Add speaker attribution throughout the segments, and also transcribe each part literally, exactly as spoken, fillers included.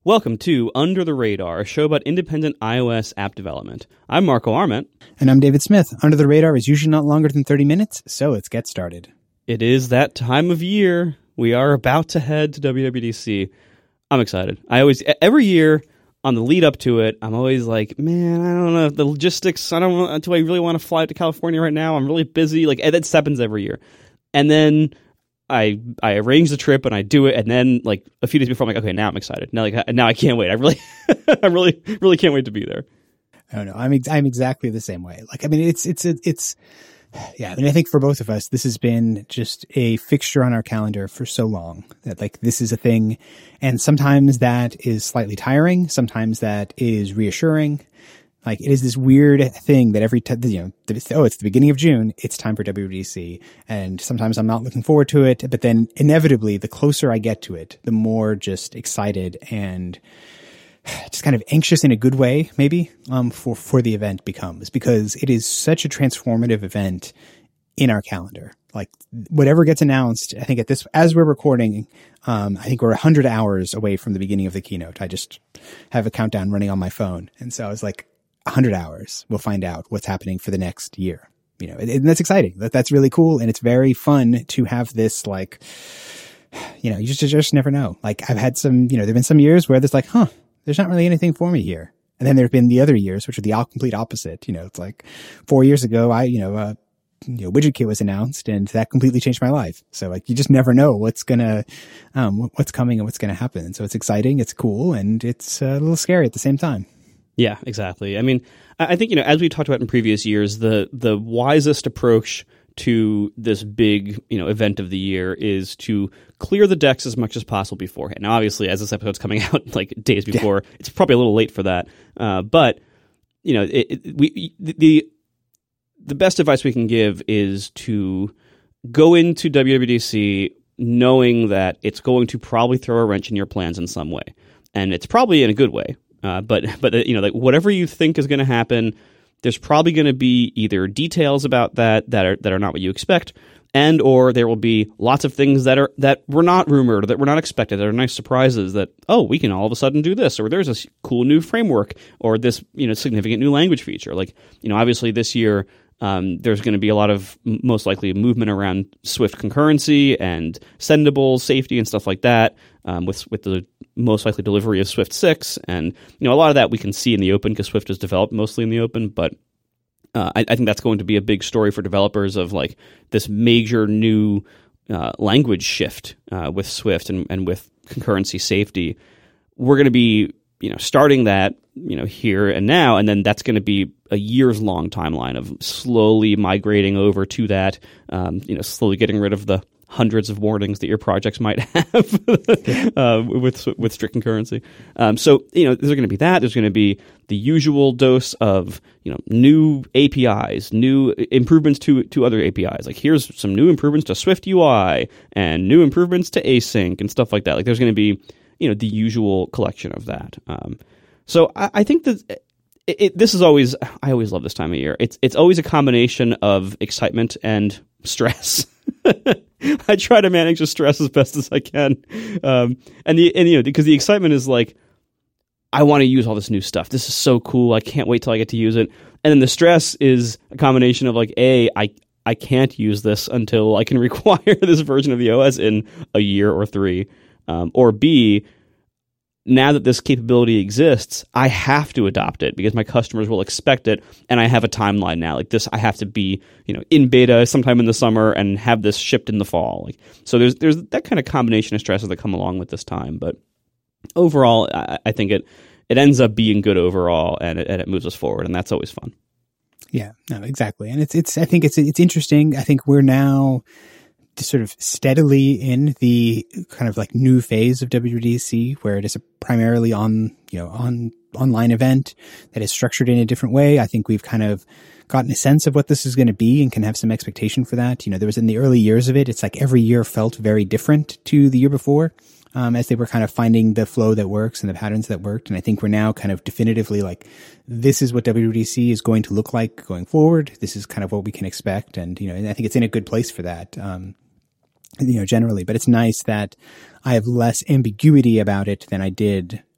Speaker 1: Welcome to Under the Radar, a show about independent iOS app development. I'm Marco Arment.
Speaker 2: And I'm David Smith. Under the Radar is usually not longer than thirty minutes, so let's get started.
Speaker 1: It is that time of year. We are about to head to W W D C. I'm excited. I always, every year on the lead up to it, I'm always like, man, I don't know, the logistics, I don't know, do I really want to fly to California right now? I'm really busy. Like, that happens every year. And then I I arrange the trip and I do it, and then like a few days before, I'm like, okay, now I'm excited. Now like now I can't wait. I really, I really, really can't wait to be there.
Speaker 2: I don't know. I'm ex- I'm exactly the same way. Like, I mean, it's it's it's yeah. I mean, I think for both of us, this has been just a fixture on our calendar for so long that like this is a thing, and sometimes that is slightly tiring. Sometimes that is reassuring. Like, it is this weird thing that every time, you know, oh, it's the beginning of June, it's time for W W D C. And sometimes I'm not looking forward to it, but then inevitably, the closer I get to it, the more just excited and just kind of anxious in a good way, maybe, um, for, for the event becomes, because it is such a transformative event in our calendar. Like, whatever gets announced, I think at this, as we're recording, um, I think we're a hundred hours away from the beginning of the keynote. I just have a countdown running on my phone. And so I was like, one hundred hours, we'll find out what's happening for the next year. You know, and that's exciting. That that's really cool, and it's very fun to have this. Like, you know, you just you just never know. Like, I've had some, you know, there've been some years where there's like, huh, there's not really anything for me here, and then there've been the other years which are the all complete opposite. You know, it's like four years ago, I, you know, uh, you know, WidgetKit was announced, and that completely changed my life. So like, you just never know what's gonna, um, what's coming and what's gonna happen. And so it's exciting, it's cool, and it's uh, a little scary at the same time.
Speaker 1: Yeah, exactly. I mean, I think, you know, as we talked about in previous years, the the wisest approach to this big, you know, event of the year is to clear the decks as much as possible beforehand. Now, obviously, as this episode's coming out like days before, yeah. It's probably a little late for that. Uh, but, you know, it, it, we the the best advice we can give is to go into W W D C knowing that it's going to probably throw a wrench in your plans in some way, and it's probably in a good way. Uh, but, but you know, like whatever you think is going to happen, there's probably going to be either details about that that are that are not what you expect, and or there will be lots of things that are that were not rumored, or that were not expected, that are nice surprises that, oh, we can all of a sudden do this, or there's a cool new framework, or this, you know, significant new language feature. Like, you know, obviously this year, Um, there's going to be a lot of most likely movement around Swift concurrency and sendable safety and stuff like that, um, with with the most likely delivery of Swift six. And, you know, a lot of that we can see in the open because Swift is developed mostly in the open. But uh, I, I think that's going to be a big story for developers of like this major new uh, language shift uh, with Swift and, and with concurrency safety. We're going to be, you know, starting that, you know, here and now, and then that's going to be a years long timeline of slowly migrating over to that, um, you know, slowly getting rid of the hundreds of warnings that your projects might have uh, with with strict concurrency. Um, so, you know, there's going to be that. There's going to be the usual dose of, you know, new A P Is, new improvements to to other A P Is. Like, here's some new improvements to Swift U I and new improvements to async and stuff like that. Like, there's going to be, you know, the usual collection of that. Um, so I, I think that it, it, this is always, I always love this time of year. It's it's always a combination of excitement and stress. I try to manage the stress as best as I can. Um, and the and you know, because the excitement is like, I want to use all this new stuff. This is so cool. I can't wait till I get to use it. And then the stress is a combination of like, A, I I can't use this until I can require this version of the O S in a year or three. Um, or B, now that this capability exists, I have to adopt it because my customers will expect it, and I have a timeline now. Like this, I have to be, you know, in beta sometime in the summer and have this shipped in the fall. Like, so there's there's that kind of combination of stresses that come along with this time. But overall, I, I think it it ends up being good overall, and it, and it moves us forward, and that's always fun.
Speaker 2: Yeah, no, exactly, and it's it's I think it's it's interesting. I think we're now sort of steadily in the kind of like new phase of W W D C where it is a primarily on, you know, on online event that is structured in a different way. I think we've kind of gotten a sense of what this is going to be and can have some expectation for that. You know, there was in the early years of it, it's like every year felt very different to the year before, um, as they were kind of finding the flow that works and the patterns that worked. And I think we're now kind of definitively like, this is what W W D C is going to look like going forward. This is kind of what we can expect. And, you know, and I think it's in a good place for that. Um, you know, generally, but it's nice that I have less ambiguity about it than I did,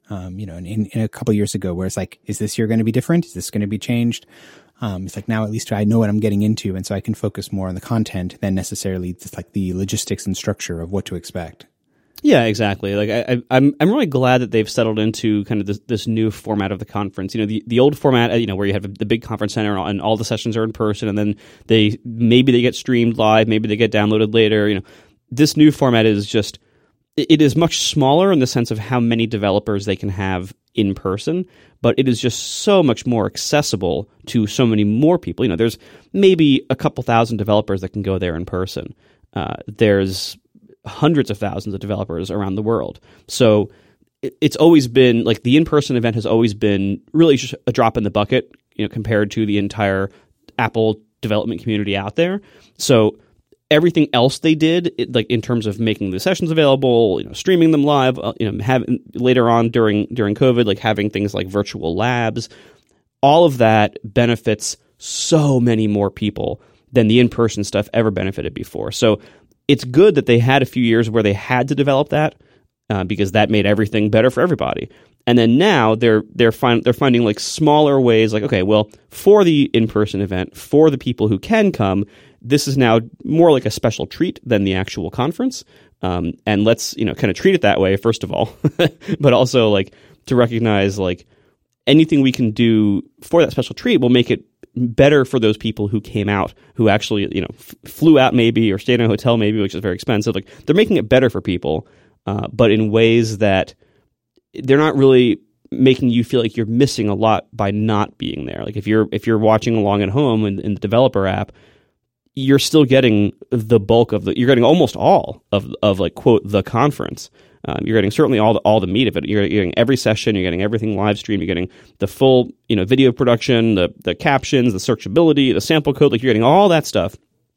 Speaker 2: Um, you know, in, in a couple of years ago, where it's like, is this year going to be different? Is this going to be changed? Um, it's like now at least I know what I'm getting into, and so I can focus more on the content than necessarily just like the logistics and structure of what to expect.
Speaker 1: Yeah, exactly. Like I, I, I'm, I'm really glad that they've settled into kind of this, this new format of the conference. You know, the, the old format, you know, where you have the big conference center and all the sessions are in person, and then they maybe they get streamed live, maybe they get downloaded later. You know, this new format is just it is much smaller in the sense of how many developers they can have in person, but it is just so much more accessible to so many more people. You know, there's maybe a couple thousand developers that can go there in person. Uh, there's hundreds of thousands of developers around the world. So it, it's always been like the in-person event has always been really just a drop in the bucket, you know, compared to the entire Apple development community out there. So everything else they did, it, like in terms of making the sessions available, you know, streaming them live, uh, you know, having later on during during COVID, like having things like virtual labs, all of that benefits so many more people than the in-person stuff ever benefited before. So it's good that they had a few years where they had to develop that uh, because that made everything better for everybody. And then now they're they're find, they're finding like smaller ways, like, okay, well, for the in-person event, for the people who can come, this is now more like a special treat than the actual conference. Um, and let's, you know, kind of treat it that way, first of all, but also like to recognize like anything we can do for that special treat will make it better for those people who came out, who actually, you know, f- flew out maybe or stayed in a hotel maybe, which is very expensive. Like they're making it better for people, uh, but in ways that they're not really making you feel like you're missing a lot by not being there. Like if you're if you're watching along at home in, in the developer app, you're still getting the bulk of the, you're getting almost all of, of like, quote, the conference. Um, you're getting certainly all the, all the meat of it. You're getting every session, you're getting everything live streamed, you're getting the full, you know, video production, the, the captions, the searchability, the sample code, like you're getting all that stuff.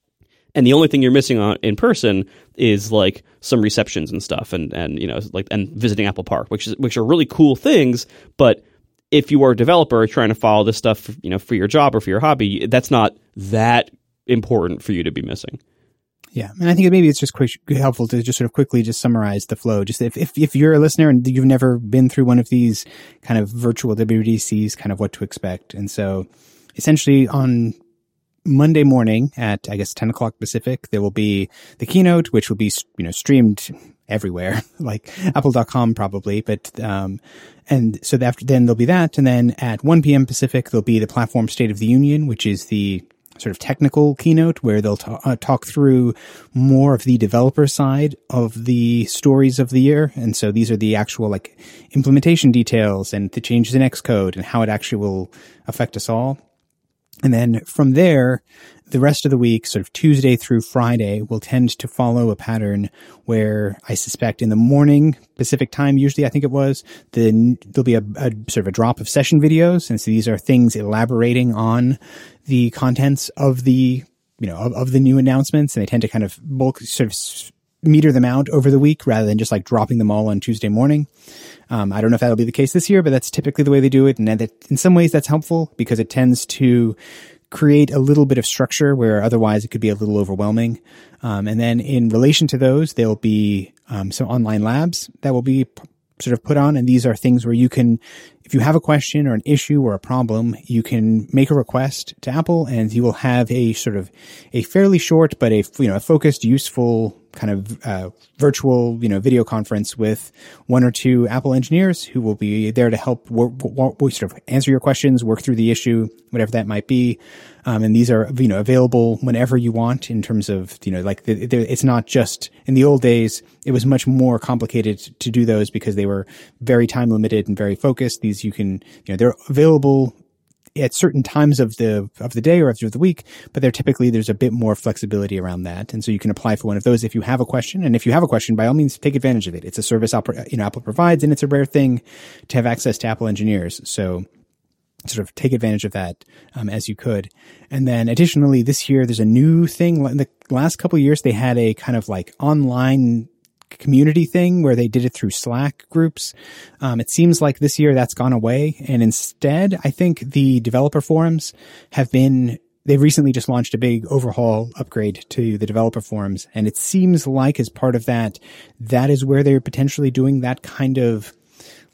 Speaker 1: And the only thing you're missing on in person is like some receptions and stuff and, and, you know, like, and visiting Apple Park, which is, which are really cool things. But if you are a developer trying to follow this stuff, you know, for your job or for your hobby, that's not that important for you to be missing.
Speaker 2: Yeah, and I think maybe it's just quick, helpful to just sort of quickly just summarize the flow. Just if, if if you're a listener and you've never been through one of these kind of virtual W W D Cs, kind of what to expect. And so essentially on Monday morning at, I guess, ten o'clock Pacific, there will be the keynote, which will be, you know, streamed everywhere, like apple dot com probably. But, um, and so after, then there'll be that. And then at one p.m. Pacific, there'll be the Platform State of the Union, which is the sort of technical keynote where they'll ta- uh, talk through more of the developer side of the stories of the year. And so these are the actual like implementation details and the changes in Xcode and how it actually will affect us all. And then from there, the rest of the week, sort of Tuesday through Friday, will tend to follow a pattern where I suspect in the morning Pacific time, usually I think it was, then there'll be a, a sort of a drop of session videos. And so these are things elaborating on the contents of the, you know, of, of the new announcements. And they tend to kind of bulk sort of meter them out over the week rather than just like dropping them all on Tuesday morning. Um, I don't know if that'll be the case this year, but that's typically the way they do it. And that, in some ways that's helpful because it tends to create a little bit of structure where otherwise it could be a little overwhelming. Um, and then in relation to those, there'll be um, some online labs that will be p- sort of put on. And these are things where you can, if you have a question or an issue or a problem, you can make a request to Apple and you will have a sort of a fairly short, but a, you know, a focused, useful kind of uh, virtual, you know, video conference with one or two Apple engineers who will be there to help work, work, sort of answer your questions, work through the issue, whatever that might be. Um, and these are, you know, available whenever you want in terms of, you know, like the, the, it's not just in the old days, it was much more complicated to do those because they were very time limited and very focused. These you can, you know, they're available at certain times of the of the day or of the week, but they're typically, there's a bit more flexibility around that. And so you can apply for one of those if you have a question. And if you have a question, by all means, take advantage of it. It's a service you know, Apple provides, and it's a rare thing to have access to Apple engineers. So sort of take advantage of that um, as you could. And then additionally, this year, there's a new thing. In the last couple of years, they had a kind of like online community thing where they did it through Slack groups. Um, it seems like this year that's gone away. And instead, I think the developer forums have been, they've recently just launched a big overhaul upgrade to the developer forums. And it seems like as part of that, that is where they're potentially doing that kind of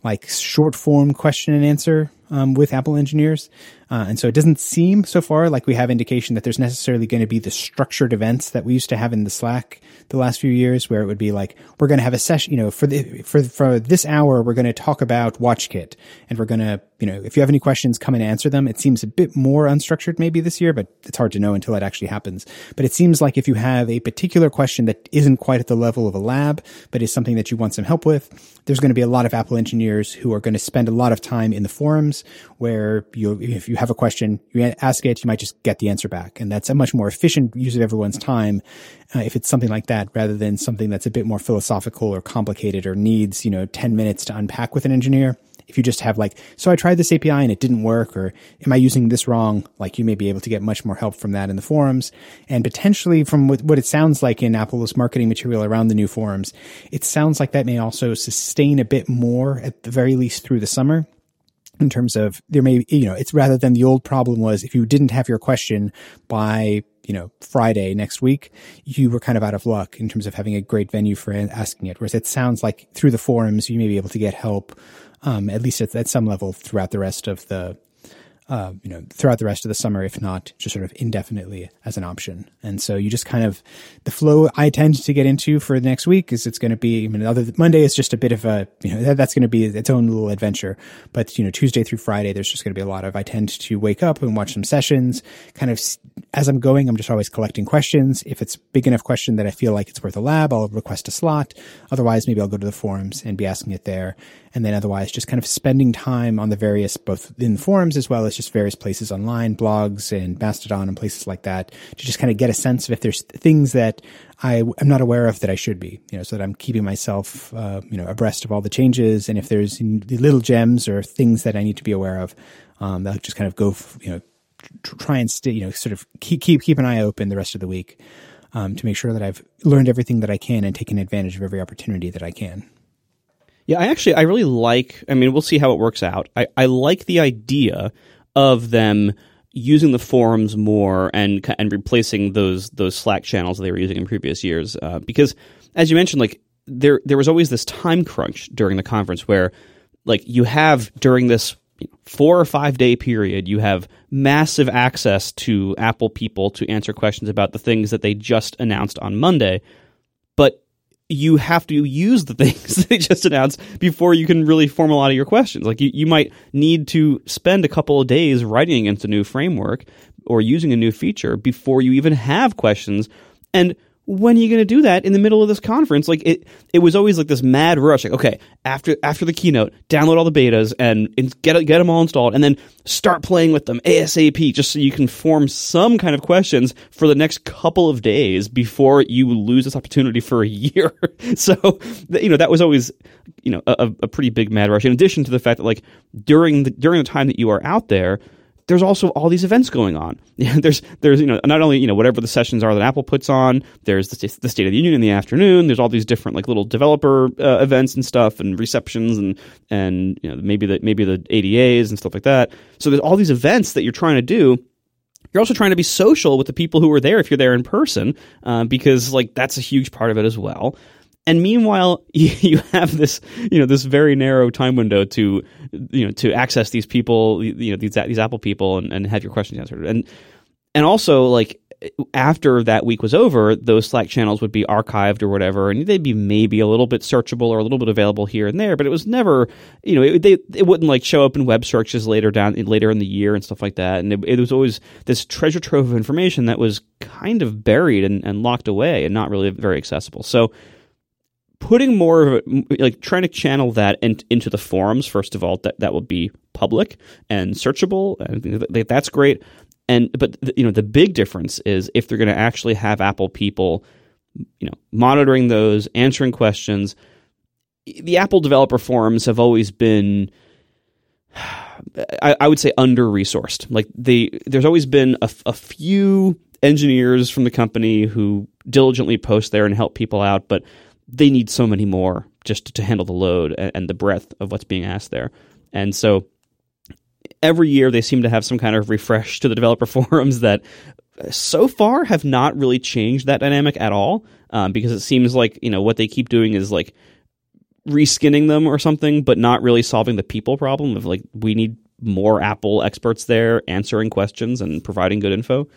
Speaker 2: like short form question and answer um, with Apple engineers. Uh, and so it doesn't seem so far like we have indication that there's necessarily going to be the structured events that we used to have in the Slack the last few years, where it would be like, we're going to have a session, you know, for the, for, for this hour, we're going to talk about WatchKit, and we're going to, you know, if you have any questions, come and answer them. It seems a bit more unstructured maybe this year, but it's hard to know until it actually happens. But it seems like if you have a particular question that isn't quite at the level of a lab, but is something that you want some help with, there's going to be a lot of Apple engineers who are going to spend a lot of time in the forums, where you, if you have a question, you ask it, you might just get the answer back. And that's a much more efficient use of everyone's time uh, if it's something like that, rather than something that's a bit more philosophical or complicated or needs, you know, ten minutes to unpack with an engineer. If you just have like, so I tried this A P I and it didn't work, or am I using this wrong? Like, you may be able to get much more help from that in the forums. And potentially from what, what it sounds like in Apple's marketing material around the new forums, it sounds like that may also sustain a bit more, at the very least through the summer. In terms of, there may, you know, it's rather than the old problem was if you didn't have your question by, you know, Friday next week, you were kind of out of luck in terms of having a great venue for asking it. Whereas it sounds like through the forums, you may be able to get help, um, at least at, at some level throughout the rest of the, uh, you know, throughout the rest of the summer, if not just sort of indefinitely as an option. And so you just kind of, the flow I tend to get into for the next week is it's going to be, I mean, other Monday is just a bit of a, you know, that, that's going to be its own little adventure. But, you know, Tuesday through Friday, there's just going to be a lot of, I tend to wake up and watch some sessions, kind of as I'm going, I'm just always collecting questions. If it's a big enough question that I feel like it's worth a lab, I'll request a slot. Otherwise, maybe I'll go to the forums and be asking it there. And then otherwise just kind of spending time on the various, both in the forums as well as just various places online, blogs and Mastodon and places like that, to just kind of get a sense of if there's things that I am not aware of that I should be, you know, so that I'm keeping myself, uh, you know, abreast of all the changes. And if there's little gems or things that I need to be aware of, um, that'll just kind of go, you know, try and stay, you know, sort of keep, keep, keep an eye open the rest of the week, um, to make sure that I've learned everything that I can and taken advantage of every opportunity that I can.
Speaker 1: Yeah, I actually, I really like, I mean, we'll see how it works out. I, I like the idea of them using the forums more and and replacing those those Slack channels they were using in previous years. Uh, because, as you mentioned, like there there was always this time crunch during the conference where, like, you have during this four or five day period, you have massive access to Apple people to answer questions about the things that they just announced on Monday, but you have to use the things that they just announced before you can really form a lot of your questions. Like you, you might need to spend a couple of days writing against a new framework or using a new feature before you even have questions. And when are you going to do that in the middle of this conference? Like it, it was always like this mad rush. Like, okay, after after the keynote, download all the betas and, and get get them all installed, and then start playing with them ASAP, just so you can form some kind of questions for the next couple of days before you lose this opportunity for a year. So, you know, that was always, you know, a, a pretty big mad rush. In addition to the fact that, like, during the during the time that you are out there, there's also all these events going on. there's, there's, you know, not only, you know, whatever the sessions are that Apple puts on, there's the, the State of the Union in the afternoon. There's all these different, like, little developer uh, events and stuff and receptions and, and, you know, maybe the, maybe the A D As and stuff like that. So there's all these events that you're trying to do. You're also trying to be social with the people who are there if you're there in person, uh, because, like, that's a huge part of it as well. And meanwhile, you have this, you know, this very narrow time window to, you know, to access these people, you know, these these Apple people, and, and have your questions answered. And and also, like, after that week was over, those Slack channels would be archived or whatever, and they'd be maybe a little bit searchable or a little bit available here and there. But it was never, you know, it, they it wouldn't like show up in web searches later down later in the year and stuff like that. And it, it was always this treasure trove of information that was kind of buried and, and locked away and not really very accessible. So putting more of it, like trying to channel that in, into the forums, first of all, that, that will be public and searchable, and that's great. And but you know, the big difference is if they're going to actually have Apple people, you know, monitoring those, answering questions. The Apple developer forums have always been, I, I would say, under-resourced. Like they, there's always been a, a few engineers from the company who diligently post there and help people out, but they need so many more just to, to handle the load and, and the breadth of what's being asked there. And so every year they seem to have some kind of refresh to the developer forums that so far have not really changed that dynamic at all, um, because it seems like, you know, what they keep doing is like reskinning them or something, but not really solving the people problem of like, we need more Apple experts there answering questions and providing good info.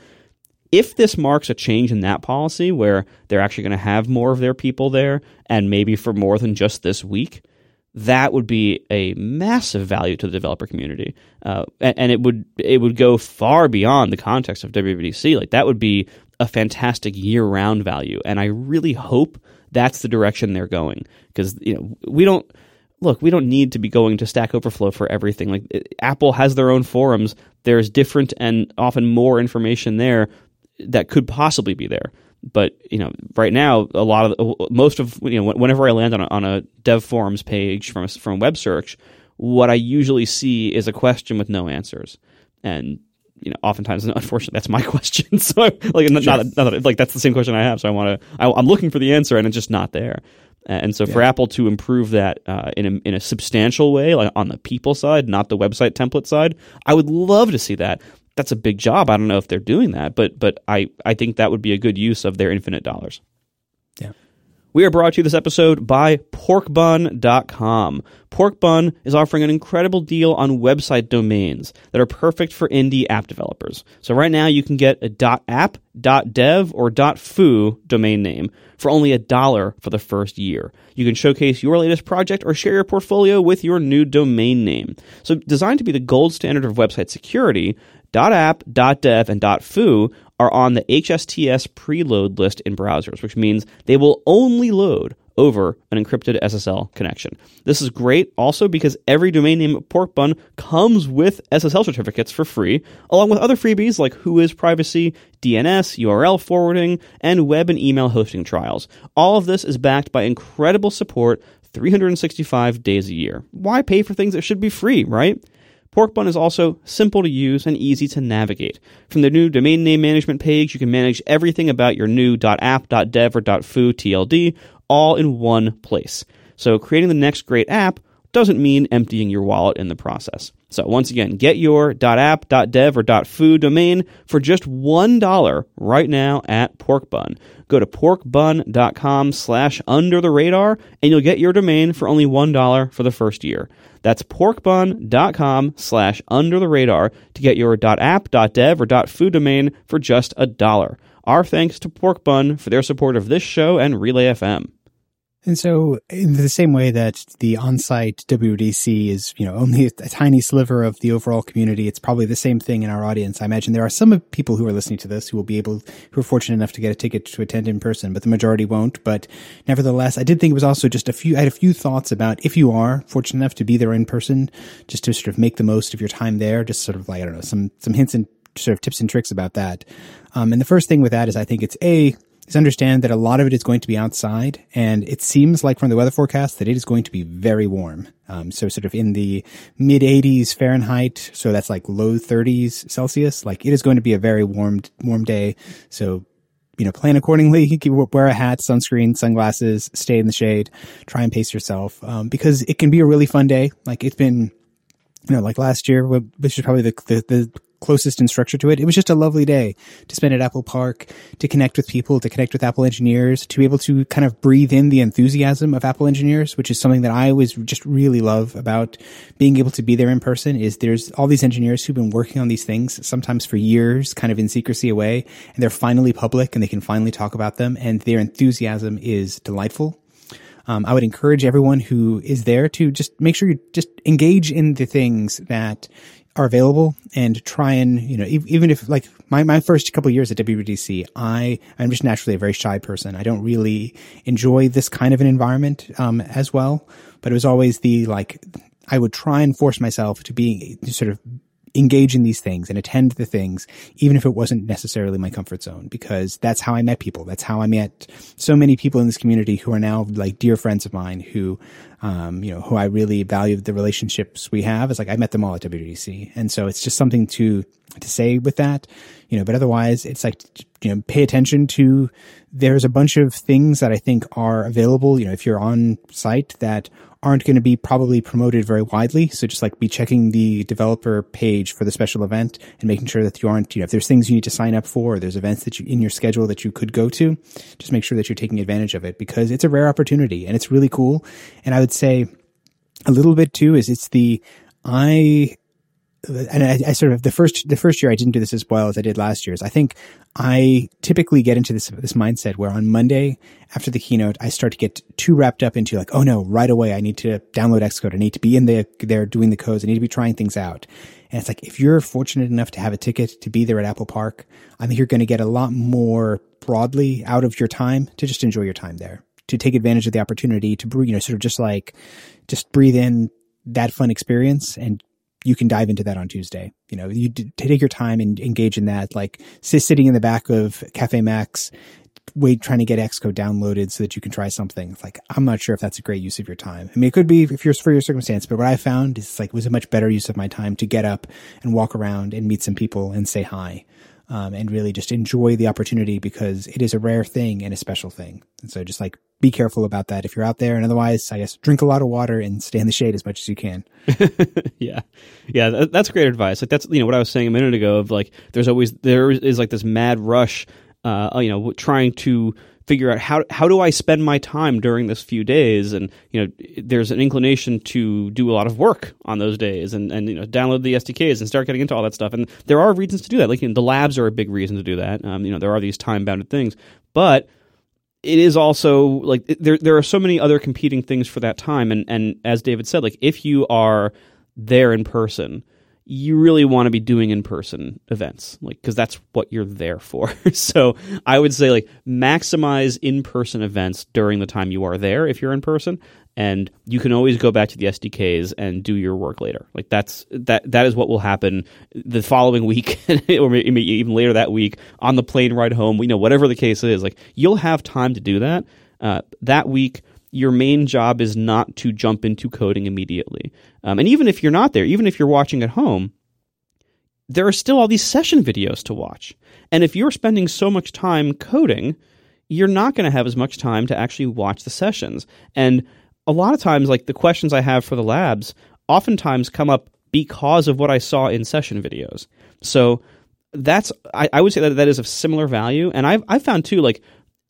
Speaker 1: If this marks a change in that policy where they're actually going to have more of their people there and maybe for more than just this week, that would be a massive value to the developer community. Uh, and, and it would it would go far beyond the context of W W D C. Like that would be a fantastic year-round value. And I really hope that's the direction they're going. Because, you know, we don't look, we don't need to be going to Stack Overflow for everything. Like it, Apple has their own forums. There's different and often more information there that could possibly be there. But, you know, right now, a lot of most of, you know, whenever I land on a, on a dev forums page from from web search, what I usually see is a question with no answers. And, you know, oftentimes, unfortunately, that's my question. So, like, not, sure. not, not, like that's the same question I have. So I want to, I'm looking for the answer, and it's just not there. And so, for yeah. Apple to improve that uh, in a, in a substantial way, like on the people side, not the website template side, I would love to see that. That's a big job. I don't know if they're doing that, but but I, I think that would be a good use of their infinite dollars.
Speaker 2: Yeah.
Speaker 1: We are brought to you this episode by pork bun dot com. Porkbun is offering an incredible deal on website domains that are perfect for indie app developers. So right now you can get a .app, .dev, or .foo domain name for only a dollar for the first year. You can showcase your latest project or share your portfolio with your new domain name. So designed to be the gold standard of website security, .app, .dev, and .foo are on the H S T S preload list in browsers, which means they will only load over an encrypted S S L connection. This is great also because every domain name at Porkbun comes with S S L certificates for free, along with other freebies like Whois Privacy, D N S, U R L forwarding, and web and email hosting trials. All of this is backed by incredible support three hundred sixty-five days a year. Why pay for things that should be free, right? Porkbun is also simple to use and easy to navigate. From the new domain name management page, you can manage everything about your new .app, .dev, or .foo T L D all in one place. So creating the next great app doesn't mean emptying your wallet in the process. So once again, get your .app, .dev, or .foo domain for just one dollar right now at Porkbun. Go to porkbun.com slash under the radar and you'll get your domain for only one dollar for the first year. That's porkbun.com slash under the radar to get your .app, .dev, or .foo domain for just a dollar. Our thanks to Porkbun for their support of this show and Relay F M.
Speaker 2: And so in the same way that the on-site W W D C is, you know, only a, a tiny sliver of the overall community, it's probably the same thing in our audience. I imagine there are some people who are listening to this who will be able, who are fortunate enough to get a ticket to attend in person, but the majority won't. But nevertheless, I did think it was also just a few, I had a few thoughts about if you are fortunate enough to be there in person, just to sort of make the most of your time there, just sort of like, I don't know, some, some hints and sort of tips and tricks about that. Um, and the first thing with that is I think it's A, is understand that a lot of it is going to be outside, and it seems like from the weather forecast that it is going to be very warm. Um, so sort of in the mid eighties Fahrenheit, so that's like low thirties Celsius. Like it is going to be a very warm, warm day. So, you know, plan accordingly. You can wear a hat, sunscreen, sunglasses, stay in the shade, try and pace yourself, um, because it can be a really fun day. Like it's been, you know, like last year, which is probably the, the, the closest in structure to it. It was just a lovely day to spend at Apple Park, to connect with people, to connect with Apple engineers, to be able to kind of breathe in the enthusiasm of Apple engineers, which is something that I always just really love about being able to be there in person. Is there's all these engineers who've been working on these things, sometimes for years, kind of in secrecy away, and they're finally public and they can finally talk about them, and their enthusiasm is delightful. Um, I would encourage everyone who is there to just make sure you just engage in the things that are available and try and, you know, even if like my, my first couple of years at W W D C, I, I'm just naturally a very shy person. I don't really enjoy this kind of an environment, um, as well, but it was always the, like, I would try and force myself to be, to sort of engage in these things and attend the things, even if it wasn't necessarily my comfort zone, because that's how I met people. That's how I met so many people in this community who are now like dear friends of mine who, um, you know, who I really value the relationships we have. It's like I met them all at W W D C. And so it's just something to to say with that, you know, but otherwise it's like, you know, pay attention to, there's a bunch of things that I think are available, you know, if you're on site that aren't going to be probably promoted very widely. So just like be checking the developer page for the special event and making sure that you aren't, you know, if there's things you need to sign up for, or there's events that you in your schedule that you could go to, just make sure that you're taking advantage of it, because it's a rare opportunity and it's really cool. And I would say a little bit too is it's the, I, and I, I sort of, the first, the first year I didn't do this as well as I did last year's. I think I typically get into this, this mindset where on Monday after the keynote, I start to get too wrapped up into like, oh no, right away, I need to download Xcode. I need to be in the, there doing the codes. I need to be trying things out. And it's like, if you're fortunate enough to have a ticket to be there at Apple Park, I think you're going to get a lot more broadly out of your time to just enjoy your time there, to take advantage of the opportunity to, you know, sort of just like, just breathe in that fun experience, and you can dive into that on Tuesday. You know, you d- take your time and engage in that, like sit, sitting in the back of Cafe Max, wait, trying to get Xcode downloaded so that you can try something. It's like, I'm not sure if that's a great use of your time. I mean, it could be if you're for your circumstance, but what I found is like, it was a much better use of my time to get up and walk around and meet some people and say hi. Um, and really just enjoy the opportunity, because it is a rare thing and a special thing. And so just like be careful about that if you're out there. And otherwise, I guess, drink a lot of water and stay in the shade as much as you can.
Speaker 1: yeah. Yeah. That's great advice. Like that's, you know, what I was saying a minute ago of like, there's always, there is like this mad rush, uh, you know, trying to figure out how, how do I spend my time during this few days? And, you know, there's an inclination to do a lot of work on those days and, and, you know, download the S D Ks and start getting into all that stuff. And there are reasons to do that. Like, you know, the labs are a big reason to do that. Um, you know, there are these time bounded things, but it is also like there, there are so many other competing things for that time. And, and as David said, like if you are there in person, you really want to be doing in-person events, like, because that's what you're there for. So I would say like maximize in-person events during the time you are there if you're in person, and you can always go back to the S D Ks and do your work later. Like that's that that is what will happen the following week, or maybe even later that week on the plane ride home. You know, whatever the case is, like you'll have time to do that uh, that week. Your main job is not to jump into coding immediately. Um, and even if you're not there, even if you're watching at home, there are still all these session videos to watch. And if you're spending so much time coding, you're not going to have as much time to actually watch the sessions. And a lot of times, like the questions I have for the labs, oftentimes come up because of what I saw in session videos. So that's, I, I would say that that is of similar value. And I've, I've found too, like,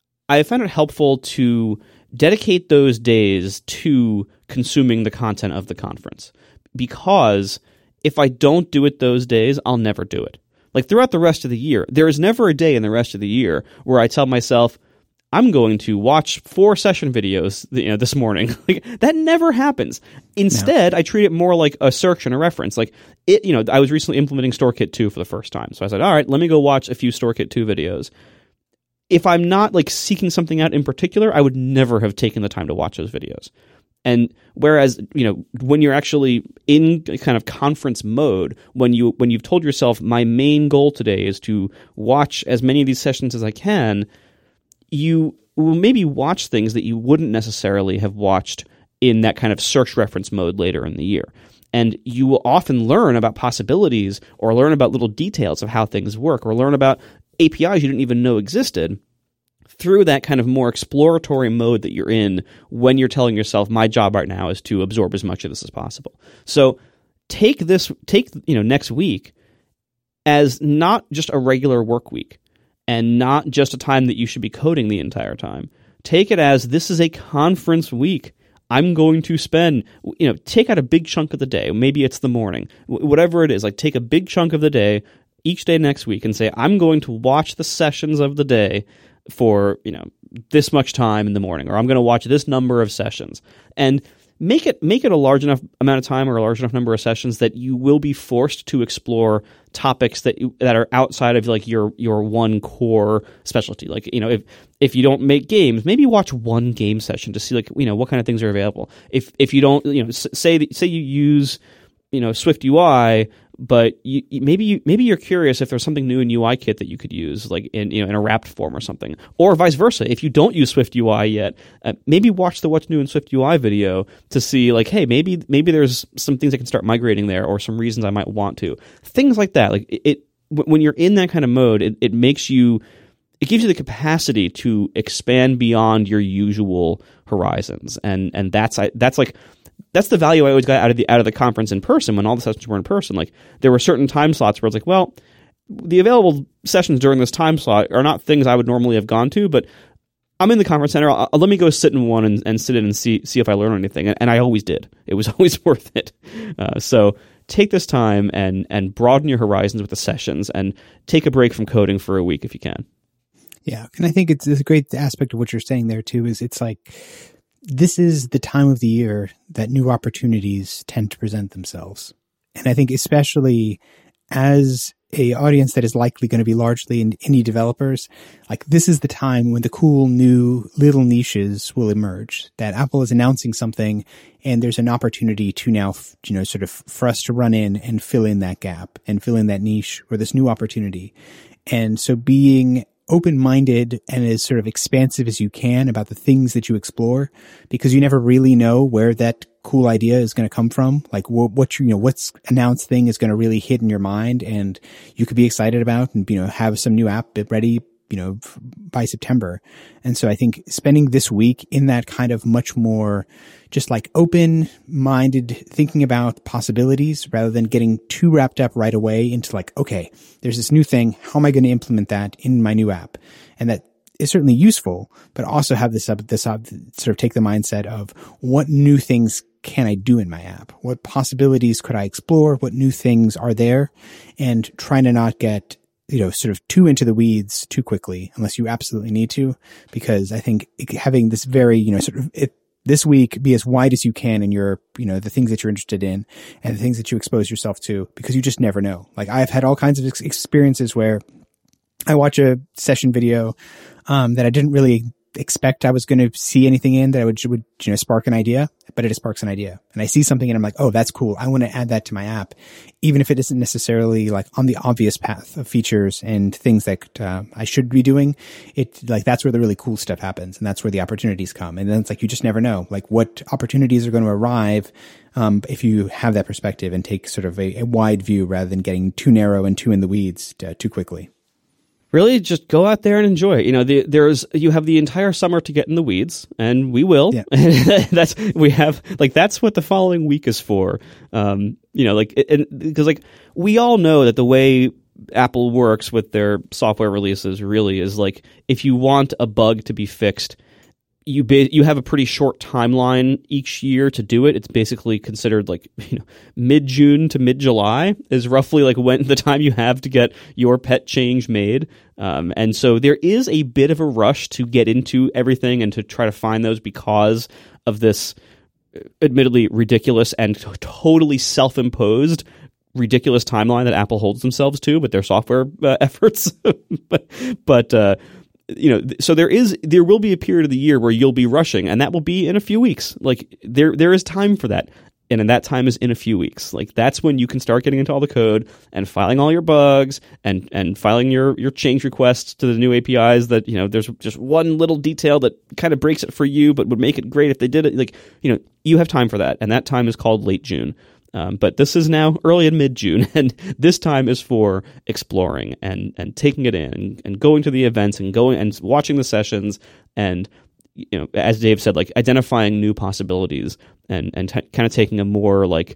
Speaker 1: I found it helpful to dedicate those days to consuming the content of the conference, because if I don't do it those days, I'll never do it. Like throughout the rest of the year, there is never a day in the rest of the year where I tell myself, I'm going to watch four session videos, you know, this morning. Like that never happens. Instead, no. I treat it more like a search and a reference. Like it, you know, I was recently implementing StoreKit two for the first time. So I said, all right, let me go watch a few StoreKit two videos. If I'm not like seeking something out in particular, I would never have taken the time to watch those videos. And whereas, you know, when you're actually in kind of conference mode, when you when you've told yourself my main goal today is to watch as many of these sessions as I can, you will maybe watch things that you wouldn't necessarily have watched in that kind of search reference mode later in the year. And you will often learn about possibilities or learn about little details of how things work or learn about A P Is you didn't even know existed through that kind of more exploratory mode that you're in when you're telling yourself, my job right now is to absorb as much of this as possible. So take this, take, you know, next week as not just a regular work week and not just a time that you should be coding the entire time. Take it as this is a conference week. I'm going to spend, you know, take out a big chunk of the day. Maybe it's the morning, whatever it is, like take a big chunk of the day each day next week and say, I'm going to watch the sessions of the day for, you know, this much time in the morning, or I'm going to watch this number of sessions, and make it make it a large enough amount of time or a large enough number of sessions that you will be forced to explore topics that you, that are outside of like your your one core specialty. Like, you know, if if you don't make games, maybe watch one game session to see like, you know, what kind of things are available. If if you don't, you know, say say you use, you know, Swift U I, but you, maybe you, maybe you're curious if there's something new in U I Kit that you could use, like in, you know, in a wrapped form or something, or vice versa. If you don't use Swift U I yet, uh, maybe watch the What's New in Swift U I video to see, like, hey, maybe maybe there's some things I can start migrating there, or some reasons I might want to. Things like that. Like it, w- when you're in that kind of mode, it, it makes you, it gives you the capacity to expand beyond your usual horizons. And, and that's, I, that's like, that's the value I always got out of the, out of the conference in person when all the sessions were in person. Like there were certain time slots where it's like, well, the available sessions during this time slot are not things I would normally have gone to, but I'm in the conference center. I'll, let me go sit in one and, and sit in and see see if I learn anything. And, and I always did. It was always worth it. Uh, so take this time and and broaden your horizons with the sessions and take a break from coding for a week if you can.
Speaker 2: Yeah. And I think it's a great aspect of what you're saying there too, is it's like, this is the time of the year that new opportunities tend to present themselves. And I think especially as a audience that is likely going to be largely indie developers, like this is the time when the cool new little niches will emerge, that Apple is announcing something and there's an opportunity to now, you know, sort of for us to run in and fill in that gap and fill in that niche or this new opportunity. And so being open-minded and as sort of expansive as you can about the things that you explore, because you never really know where that cool idea is going to come from. Like what, what you know, what's announced thing is going to really hit in your mind and you could be excited about and, you know, have some new app ready, you know, by September. And so I think spending this week in that kind of much more just like open-minded thinking about possibilities rather than getting too wrapped up right away into like, okay, there's this new thing. How am I going to implement that in my new app? And that is certainly useful, but also have this up, this up, sort of take the mindset of what new things can I do in my app? What possibilities could I explore? What new things are there? And trying to not get, you know, sort of too into the weeds too quickly unless you absolutely need to, because I think having this very, you know, sort of it, this week be as wide as you can in your, you know, the things that you're interested in and the things that you expose yourself to, because you just never know. Like I've had all kinds of ex- experiences where I watch a session video, um, that I didn't really expect I was going to see anything in that would, would, you know, spark an idea, but it just sparks an idea. And I see something and I'm like, oh, that's cool. I want to add that to my app, even if it isn't necessarily like on the obvious path of features and things that uh, I should be doing. It like, that's where the really cool stuff happens. And that's where the opportunities come. And then it's like, you just never know like what opportunities are going to arrive. Um, if you have that perspective and take sort of a, a wide view rather than getting too narrow and too in the weeds uh, too quickly.
Speaker 1: Really, just go out there and enjoy it. You know, the, there's you have the entire summer to get in the weeds, and we will. Yeah. that's we have like that's what the following week is for. Um, you know, like because like we all know that the way Apple works with their software releases really is like if you want a bug to be fixed, you ba- you have a pretty short timeline each year to do it. It's basically considered like, you know, mid-June to mid-July is roughly like when the time you have to get your pet change made. Um, and so there is a bit of a rush to get into everything and to try to find those because of this admittedly ridiculous and t- totally self-imposed ridiculous timeline that Apple holds themselves to with their software uh, efforts. but, but, uh, you know, so there is, there will be a period of the year where you'll be rushing, and that will be in a few weeks. Like there, there is time for that. And then that time is in a few weeks. Like that's when you can start getting into all the code and filing all your bugs and, and filing your, your change requests to the new A P Is that, you know, there's just one little detail that kind of breaks it for you, but would make it great if they did it. Like, you know, you have time for that. And that time is called late June. Um, but this is now early and mid-June, and this time is for exploring and, and taking it in and, and going to the events and going and watching the sessions and, you know, as Dave said, like identifying new possibilities and, and t- kind of taking a more like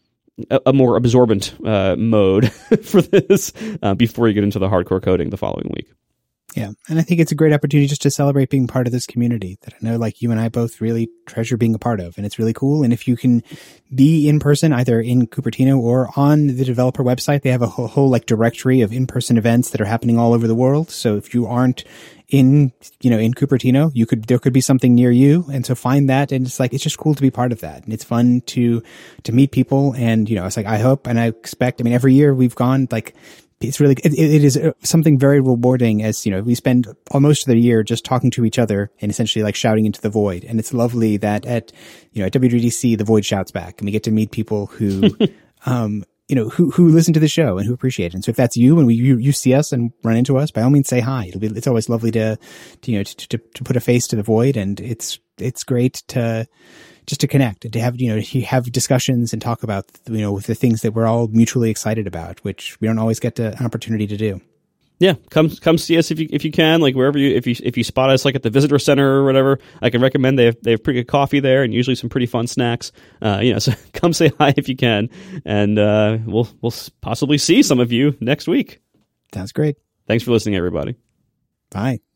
Speaker 1: a, a more absorbent uh, mode for this uh, before you get into the hardcore coding the following week.
Speaker 2: Yeah. And I think it's a great opportunity just to celebrate being part of this community that I know like you and I both really treasure being a part of. And it's really cool. And if you can be in person, either in Cupertino or on the developer website, they have a whole, whole like directory of in-person events that are happening all over the world. So if you aren't in, you know, in Cupertino, you could, there could be something near you. And so find that. And it's like, it's just cool to be part of that. And it's fun to, to meet people. And, you know, it's like, I hope and I expect, I mean, every year we've gone like, it's really, it, it is something very rewarding as, you know, we spend almost the year just talking to each other and essentially like shouting into the void. And it's lovely that at, you know, at W W D C, the void shouts back and we get to meet people who, um, you know, who, who listen to the show and who appreciate it. And so if that's you and we, you, you see us and run into us, by all means say hi. It'll be, it's always lovely to, to you know, to, to, to put a face to the void. And it's, it's great to, just to connect and to have, you know, to have discussions and talk about, you know, the things that we're all mutually excited about, which we don't always get to, an opportunity to do.
Speaker 1: Yeah, come come see us if you if you can, like wherever you if you if you spot us, like at the visitor center or whatever. I can recommend they have they have pretty good coffee there and usually some pretty fun snacks. Uh, you know, so come say hi if you can, and uh, we'll we'll possibly see some of you next week.
Speaker 2: Sounds great.
Speaker 1: Thanks for listening, everybody.
Speaker 2: Bye.